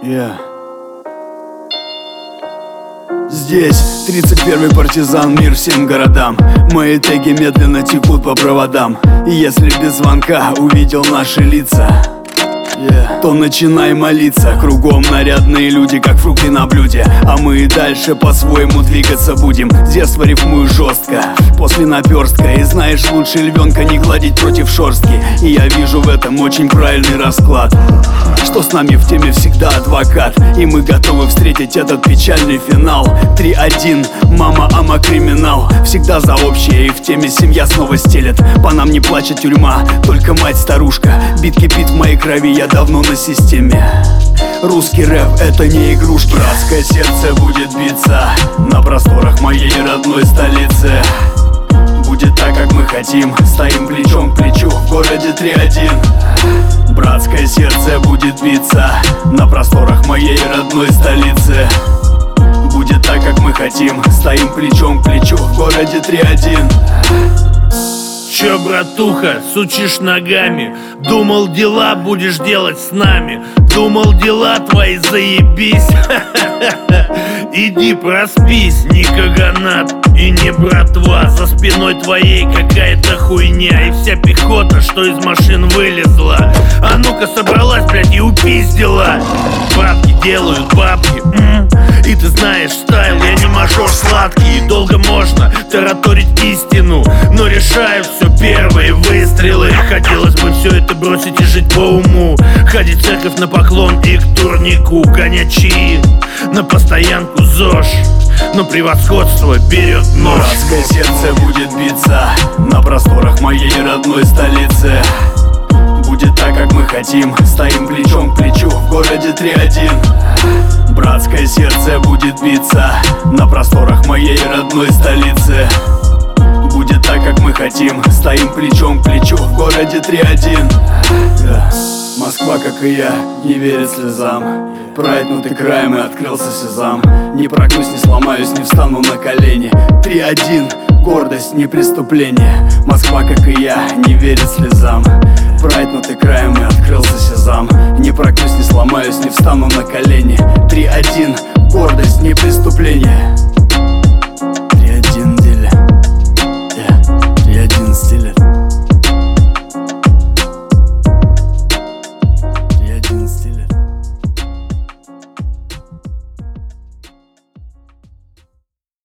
Здесь 31-й партизан, мир всем городам. Мои теги медленно текут по проводам. И если без звонка увидел наши лица, то начинай молиться. Кругом нарядные люди, как фрукты на блюде. А мы и дальше по-своему двигаться будем. С детства рифмую жестко, после наперстка. И знаешь, лучше львенка не гладить против шерстки. И я вижу в этом очень правильный расклад, что с нами в теме всегда адвокат. И мы готовы встретить этот печальный финал. 3-1, мама, ама, криминал. Всегда за общее, и в теме семья снова стелет. По нам не плачет тюрьма, только мать-старушка. Бит кипит в моей крови, я давно на системе. Русский рэп — это не игрушки. Братское сердце будет биться на просторах моей родной столицы. Будет так, как мы хотим, стоим плечом к плечу в городе 3-1. Братское сердце будет биться на просторах моей родной столицы. Будет так, как мы хотим, стоим плечом к плечу в городе 3-1. Чё, братуха, сучишь ногами? Думал, дела будешь делать с нами. Думал, дела твои заебись. Иди проспись, не каганат и не братва. За спиной твоей какая-то хуйня. И вся пехота, что из машин вылезла. А ну-ка собралась, блядь, и упиздила. Бабки делают бабки, И ты знаешь стайл, я не мажор сладкий. Долго можно тараторить истину, но решаю все первые выстрелы. Хотелось бы все это бросить и жить по уму. Ходить в церковь на поклон и к турнику. Гонять чаи на постоянку ЗОЖ, но превосходство берет нож. Братское сердце будет биться на просторах моей родной столицы. Будет так, как мы хотим, стоим плечом к плечу в городе 3-1. Братское сердце будет биться на просторах моей родной столицы. Будет так, как мы хотим, стоим плечом к плечу в городе 3-1. Москва, как и я, не верит слезам. Проэтнутый краем и открылся сезам. Не прогнусь, не сломаюсь, не встану на колени. 3-1, гордость, не преступление. Москва, как и я, не верит слезам. Проэтнутый краем и открылся сезам. Не прогнусь, не сломаюсь, не встану на колени. 3-1, гордость, не преступление.